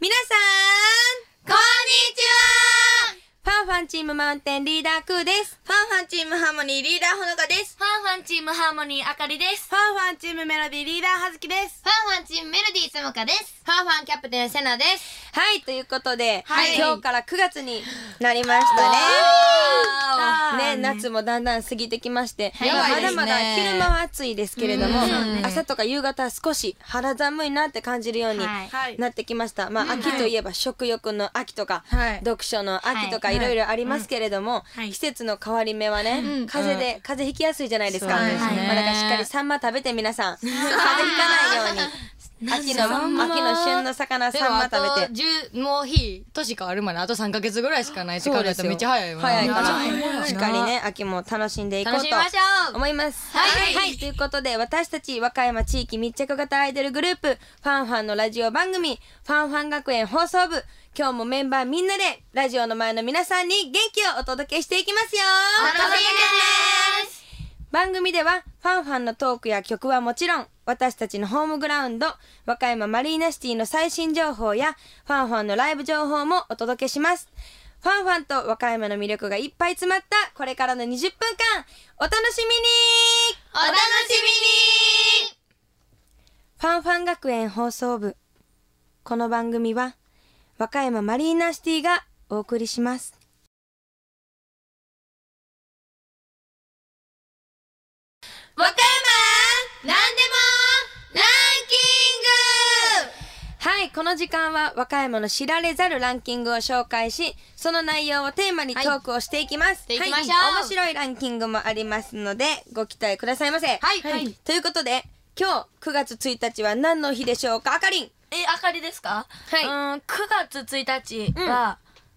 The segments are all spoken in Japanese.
皆さんこんにちは。 ファンファンチームマウンテンリーダークーです。 ファンファンチームハーモニーリーダーほのかです。 ファンファンチームハーモニーあかりです。 ファンファンチームメロディーリーダーはずきです。 ファンファンチームメロディーつもかです。 ファンファンキャプテンセナです。 はい、ということで、 はい、 今日から9月になりましたね。夏もだんだん過ぎてきまして、まだまだ昼間は暑いですけれども、朝とか夕方は少し肌寒いなって感じるようになってきました。まあ、秋といえば食欲の秋とか、読書の秋とかいろいろありますけれども、季節の変わり目はね、風邪ひきやすいじゃないですか。だからしっかりサンマ食べて皆さん、風邪ひかないように。秋の旬の魚サンマ食べて。 もう年変わるまであと3ヶ月ぐらいしかないって考えたらめっちゃ早いわ。 早いからしっかりね秋も楽しんでいこうと思います。はい、ということで私たち和歌山地域密着型アイドルグループファンファンのラジオ番組ファンファン学園放送部、今日もメンバーみんなでラジオの前の皆さんに元気をお届けしていきますよ。 楽しみです。 番組ではファンファンのトークや曲はもちろん、私たちのホームグラウンド和歌山マリーナシティの最新情報やファンファンのライブ情報もお届けします。ファンファンと和歌山の魅力がいっぱい詰まったこれからの20分間お楽しみに。 お楽しみに。 ファンファン学園放送部、この番組は和歌山マリーナシティがお送りします。 和歌山なんでもランキング。 はい、この時間は和歌山の知られざるランキングを紹介し、その内容をテーマにトークをしていきます。 していきましょう。 面白いランキングもありますのでご期待くださいませ。はい、ということで今日9月1日は何の日でしょうか。あかりん。 あかりですか。 はい。 9月1日は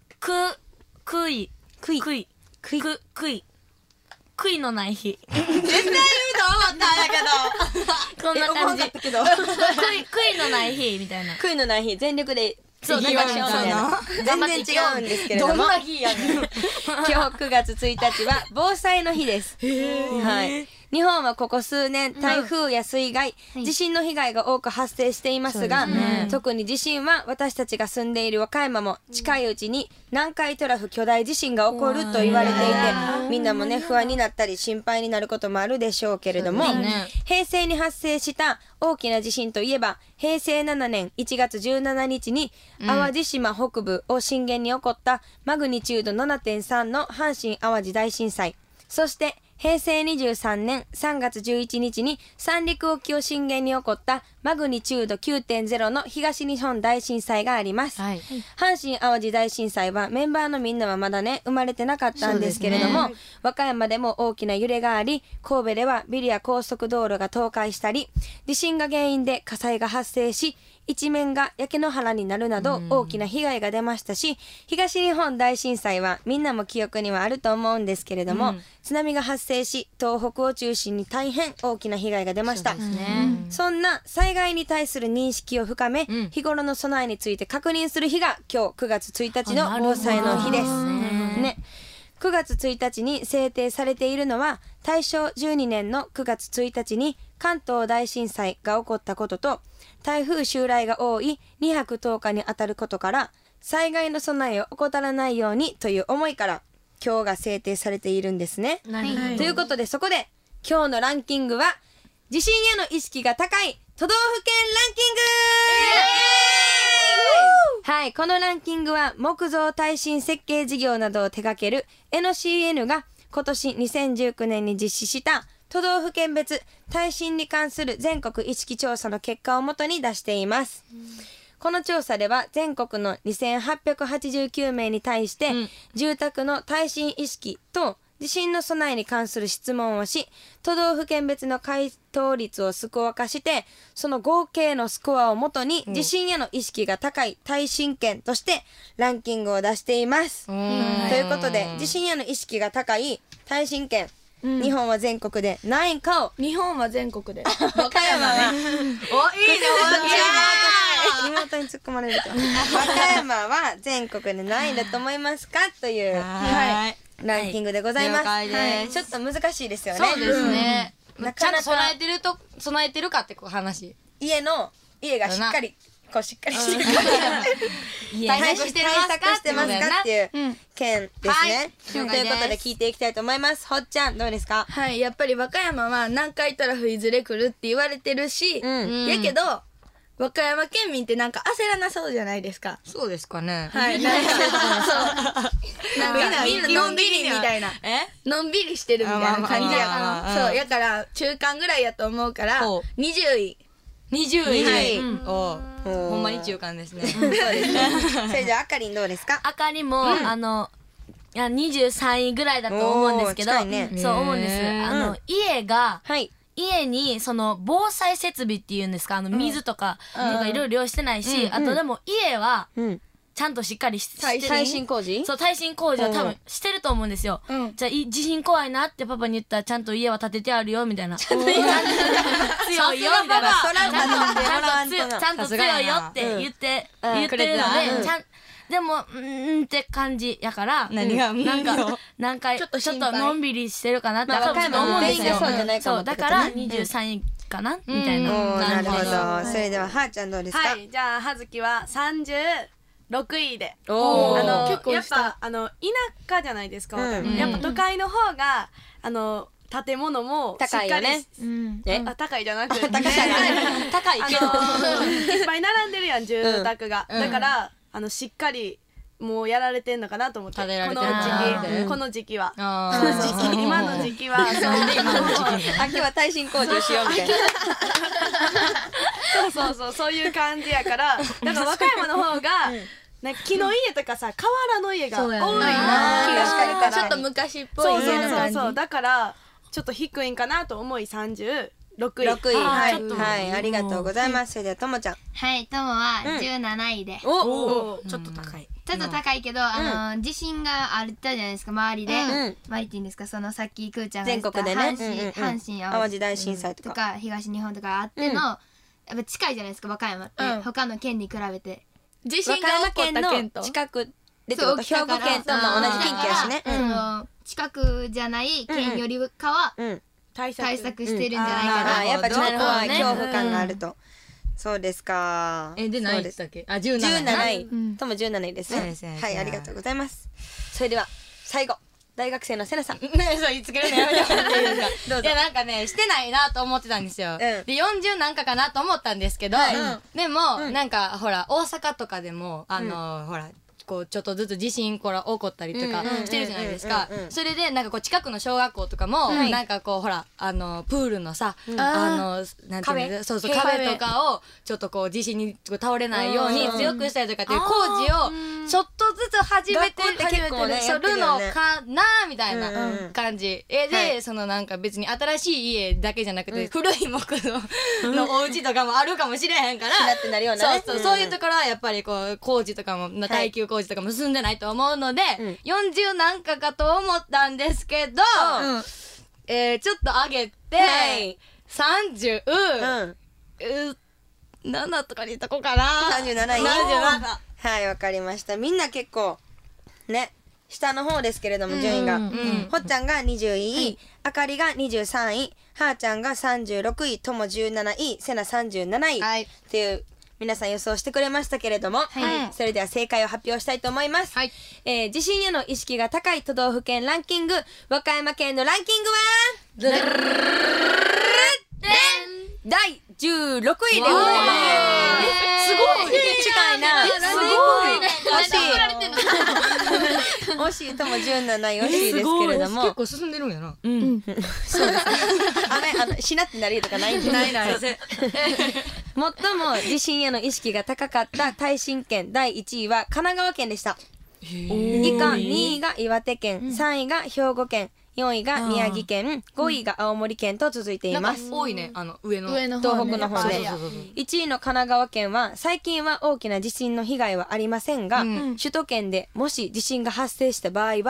悔いのない日。 絶対言うと思ったんだけど。 こんな感じ。 悔い悔いのない日みたいな。 悔いのない日、全力でそう言いましょうみたいな。全然違うんですけれども、 どんな日やねん。 今日9月1日は防災の日です。はい。日本はここ数年台風や水害、地震の被害が多く発生していますが、特に地震は私たちが住んでいる和歌山も近いうちに南海トラフ巨大地震が起こると言われていて、みんなもね不安になったり心配になることもあるでしょうけれども、平成に発生した大きな地震といえば平成7年1月17日に淡路島北部を震源に起こったマグニチュード 7.3 の阪神淡路大震災、そして平成23年3月11日に三陸沖を震源に起こったマグニチュード 9.0 の東日本大震災があります。阪神淡路大震災はメンバーのみんなはまだね生まれてなかったんですけれども、和歌山でも大きな揺れがあり、神戸ではビルや高速道路が倒壊したり、地震が原因で火災が発生し一面が焼け野原になるなど大きな被害が出ましたし、東日本大震災はみんなも記憶にはあると思うんですけれども、津波が発生し東北を中心に大変大きな被害が出ました。そんな災害に対する認識を深め、日頃の備えについて確認する日が今日9月1日の防災の日です。9月1日に制定されているのは大正12年の9月1日に関東大震災が起こったことと、台風襲来が多い2泊10日にあたることから災害の備えを怠らないようにという思いから今日が制定されているんですね。ということでそこで今日のランキングは地震への意識が高い都道府県ランキング。はい、このランキングは木造耐震設計事業などを手掛ける NCN が今年2019年に実施した都道府県別耐震に関する全国意識調査の結果をもとに出しています。この調査では全国の2889名に対して、住宅の耐震意識と地震の備えに関する質問をし、都道府県別の回答率をスコア化して、その合計のスコアをもとに地震への意識が高い耐震県としてランキングを出しています。ということで地震への意識が高い耐震県、日本は全国で何位かを。 日本は全国で。 和歌山はお、いいね、 妹に突っ込まれると和歌山は全国で何位だと思いますかというランキングでございます。ちょっと難しいですよね。 そうですね。 なちゃんとかなか備えてるかってこう話。 家がしっかりこうしっかりして対策してますか対策してますかっていう件ですね。 はいということで聞いていきたいと思います。ほっちゃんどうですか？ はいやっぱり和歌山は南海トラフいずれ来るって言われてるし、やけど和歌山県民ってなんか焦らなそうじゃないですか。 そうですかね。 はいなんかみんなのんびりみたいなのんびりしてるみたいな感じやからそうやから中間ぐらいやと思うからほう 20位 20位。 はいおほんまに中間ですね。 そうですね。それじゃああかりんどうですか？ あかりも、いや23位ぐらいだと思うんですけど、 おー近いねそう思うんです。家がはい。 家にその防災設備っていうんですか、水とかいろいろ用意してないし、あとでも家はうん。 ちゃんとしっかりしてる。 耐震工事？ そう耐震工事は多分してると思うんですよ。じゃあ地震怖いなってパパに言ったらちゃんと家は建ててあるよみたいな。強いよみたいな。 そらちゃんと強いよって言ってるので、でもって感じやから何がなんかちょっと心配のんびりしてるかなってまあ多分思うんですよ。 そうじゃないかもそうだから23位かなみたいなおーなるほ感じです。 ど。それでははーちゃんどうですか？ はいじゃあ葉月は36位でおー結構やっぱ田舎じゃないですか、やっぱ都会の方が建物もしっかり高いよね。え高いじゃなくて高いけど。 いっぱい並んでるやん住宅が、だからしっかりもうやられてんのかなと思って建てられてるこの時期はあ今の時期は秋は耐震工事をしようみたいな。 そういう感じやからだから和歌山の方がなんか木の家とかさ河原の家が多いな気がしたちょっと昔っぽいそうだからちょっと低いんかなと思い36位 6位はいありがとうございます。それではともちゃん。 はいともは17位で、 おちょっと高い。 ちょっと高いけど、地震があったじゃないですか周りで、周りっていうんですかそのさっきくーちゃんが言った全国でね阪神淡路大震災とか東日本とかあっての、やっぱ近いじゃないですか和歌山って、他の県に比べて地和歌震が起こ山県った県との近くでってこと？兵庫県とまあ同じ近畿やしね。 その近くじゃない県よりかは対対策してるんじゃないかな、 やっぱちょっと怖いなるほどね恐怖感があると。そうですか。 で何位でしたっけ？あ17 17位とも17位ですね。 そうはいありがとうございます。それでは最後大学生のせなさん。 ねそう言いつけるのやめてもらっていいですか？ どうぞいやなんかねしてないなと思ってたんですよ。で40なんかなと思ったんですけど、でもなんかほら大阪とかでもほらこうちょっとずつ地震起こったりとかしてるじゃないですか。それでなんかこう近くの小学校とかもなんかこうほらプールのさなんていうのそう壁とかをちょっとこう地震に倒れないように強くしたりとかっていう工事をちょっとずつ始めて学校って結構ねやってるるよねのかなみたいな感じでそのなんか別に新しい家だけじゃなくて古い木造のお家とかもあるかもしれへんからなってなるようなね。 そういうところはやっぱりこう工事とかも耐久工事とかも進んでないと思うので40なんかかと思ったんですけどちょっと上げて30 7とかにいとこうかな。 37位。はいわかりました。みんな結構ね下の方ですけれども順位がほっちゃんが20位、あかりが23位、はーちゃんが36位、とも17位、せな37位っていう皆さん予想してくれましたけれども、それでは正解を発表したいと思います。地震への意識が高い都道府県ランキング、和歌山県のランキングは第16位でございます。すごい近いな。すごい惜しいとも17位惜しいですけれども結構進んでるんやな。 そうですね。しなってなるとかないんで。最も地震への意識が高かった耐震県第1位は神奈川県でした。以下2位が岩手県、3位が兵庫県、4位が宮城県、5位が青森県と続いています。 多いね上の東北の方で1位の神奈川県は最近は大きな地震の被害はありませんが、首都圏でもし地震が発生した場合は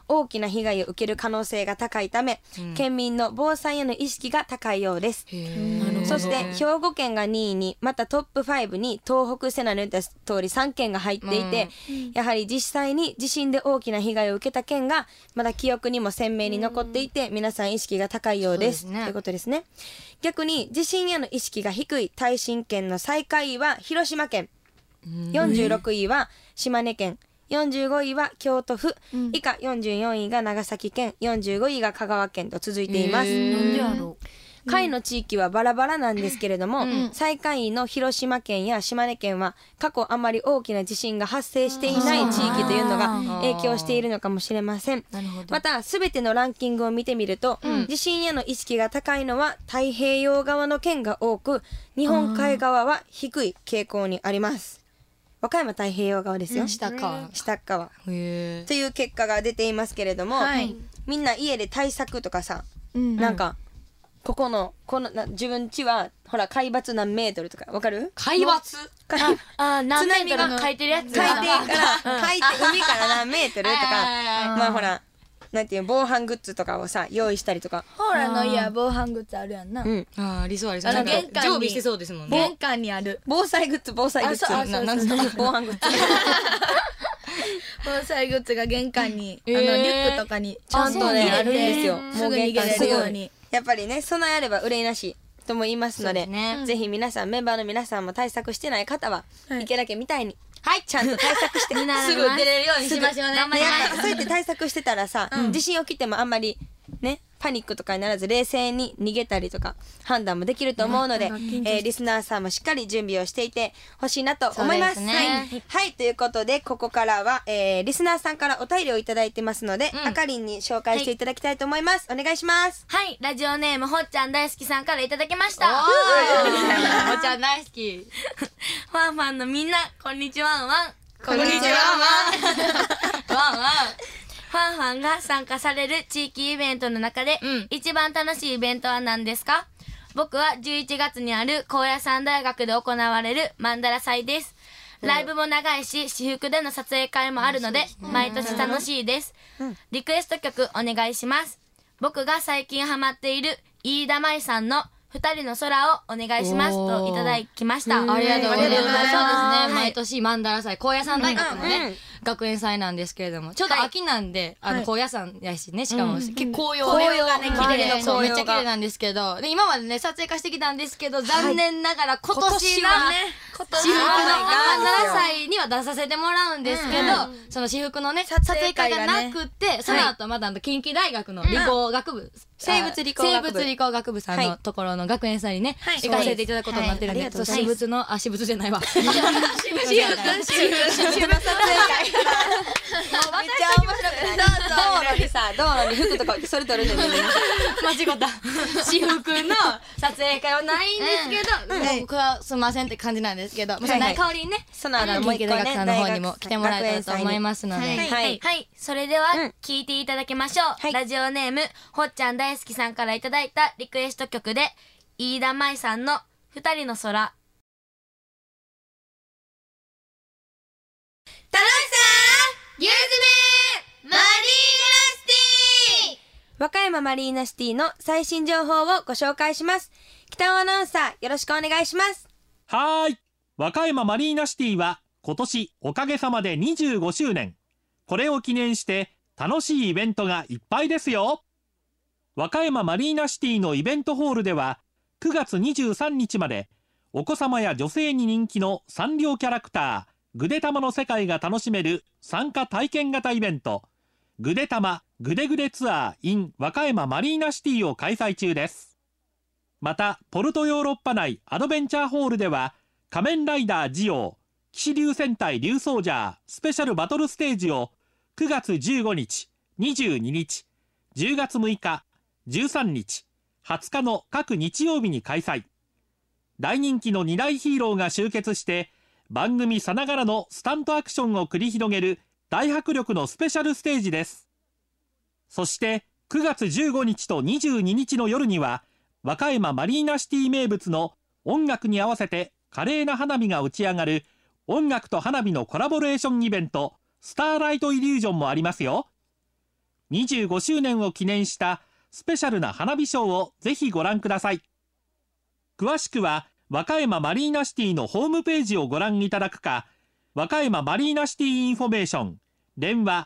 大きな被害を受ける可能性が高いため、県民の防災への意識が高いようです。そして兵庫県が2位に、またトップ5に東北セナの言った通り3県が入っていて、やはり実際に地震で大きな被害を受けた県がまだ記憶にも鮮明に残っていて、皆さん意識が高いようです。ということですね。逆に地震への意識が低い耐震県の最下位は広島県、46位は島根県、45位は京都府、以下44位が長崎県、45位が香川県と続いています。 なんでやろう。 下位の地域はバラバラなんですけれども、最下位の広島県や島根県は過去あまり大きな地震が発生していない地域というのが影響しているのかもしれません。また全てのランキングを見てみると、地震への意識が高いのは太平洋側の県が多く、日本海側は低い傾向にあります。和歌山太平洋側ですよ、 下側という結果が出ていますけれども、みんな家で対策とかさ、なんかこの自分家はほら海抜何メートルとかわかる？ 海抜何メートル書いてるやつ。 海底から海から何メートルとかまあほらなんていう防犯グッズとかをさ用意したりとか。 ほらの家は防犯グッズあるやんな。 ありそう。 玄関に常備してそうですもんね。 玄関にある防災グッズ。なんですか？防犯グッズ。 防災グッズが玄関にリュックとかにちゃんとねあるんですよ。 すぐ逃げれるように。 やっぱりね、備えあれば憂いなしとも言いますので、ぜひ皆さん、メンバーの皆さんも対策してない方は、池田家みたいに、ちゃんと対策して、すぐ出れるようにしましょうね。そうやって対策してたらさ、地震起きてもあんまりね、パニックとかにならず冷静に逃げたりとか判断もできると思うので、リスナーさんもしっかり準備をしていてほしいなと思います。はい、ということでここからは、リスナーさんからお便りをいただいてますので、あかりんに紹介していただきたいと思います。お願いします。 はい、ラジオネームほっちゃん大好きさんからいただきました。 ほっちゃん大好き。 ファンファンのみんなこんにちは。 こんにちは。 ファンファンが参加される地域イベントの中で、一番楽しいイベントは何ですか？僕は11月にある高野山大学で行われるマンダラ祭です。ライブも長いし、私服での撮影会もあるので、毎年楽しいです。リクエスト曲お願いします。僕が最近ハマっている飯田舞さんの二人の空をお願いしますといただきました。 ありがとうございます。そうですね。毎年マンダラ祭、高野山大学のね、学園祭なんですけれども、ちょうど秋なんで、高野山やしね、しかも結構紅葉がね、綺麗で、めっちゃ綺麗なんですけど、で、今までね、撮影化してきたんですけど、残念ながら今年はね、私服のマンダラ祭には出させてもらうんですけど、その私服のね、撮影会がなくて、その後まだ近畿大学の理工学部、 生物理工学部さんのところの学園祭にね、行かせていただくことになってるんで、私物の、私物じゃないわ。私服の撮影会。めっちゃ面白くない？道路に服とかそれ取るのに間違った。私服の撮影会はないんですけど、僕はすいませんって感じなんですけど、その代わりにね、 そのもう一個ね、 大学さんの方にも来てもらえたらと思いますので、 はい、それでは聞いていただきましょう。ラジオネームほっちゃん大好きさんからいただいたリクエスト曲で、飯田舞さんの二人の空。 楽しさ牛詰めマリーナシティ。 和歌山マリーナシティの最新情報をご紹介します。北尾アナウンサー、よろしくお願いします。 はーい。和歌山マリーナシティは今年おかげさまで25周年。これを記念して楽しいイベントがいっぱいですよ。和歌山マリーナシティのイベントホールでは9月23日までお子様や女性に人気のサンリオキャラクターぐでたまの世界が楽しめる参加体験型イベント、ぐでたまぐでぐでツアー in 和歌山マリーナシティを開催中です。またポルトヨーロッパ内アドベンチャーホールでは仮面ライダージオー騎士流戦隊竜ソージャースペシャルバトルステージを9月15日、22日、10月6日、13日、20日の各日曜日に開催。大人気の2大ヒーローが集結して番組さながらのスタントアクションを繰り広げる大迫力のスペシャルステージです。そして9月15日と22日の夜には和歌山マリーナシティ名物の音楽に合わせて華麗な花火が打ち上がる音楽と花火のコラボレーションイベントスターライトイリュージョンもありますよ。 25周年を記念したスペシャルな花火ショーをぜひご覧ください。詳しくは和歌山マリーナシティのホームページをご覧いただくか、和歌山マリーナシティインフォメーション電話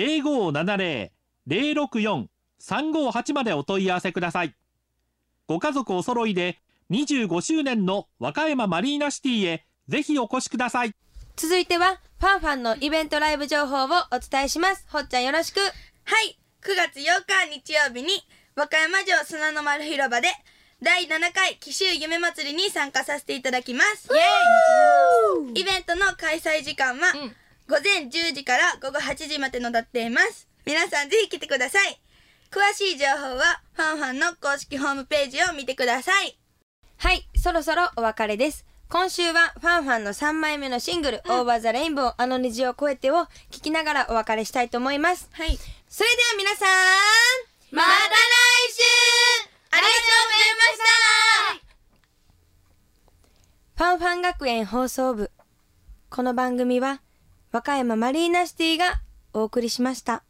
0570-064-358 までお問い合わせください。ご家族お揃いで25周年の和歌山マリーナシティへぜひお越しください。 続いてはファンファンのイベントライブ情報をお伝えします。ほっちゃんよろしく。 はい、9月8日日曜日に和歌山城砂の丸広場で第7回紀州夢祭りに参加させていただきます。イベントの開催時間は午前10時から午後8時までとなっています。皆さんぜひ来てください。詳しい情報はファンファンの公式ホームページを見てください。 はい、そろそろお別れです。今週はファンファンの3枚目のシングル、オーバーザレインボーあの虹を越えてを聴きながらお別れしたいと思います。 はい。 それでは皆さん、 また来週ありがとうございました。 ファンファン学園放送部。この番組は和歌山マリーナシティがお送りしました。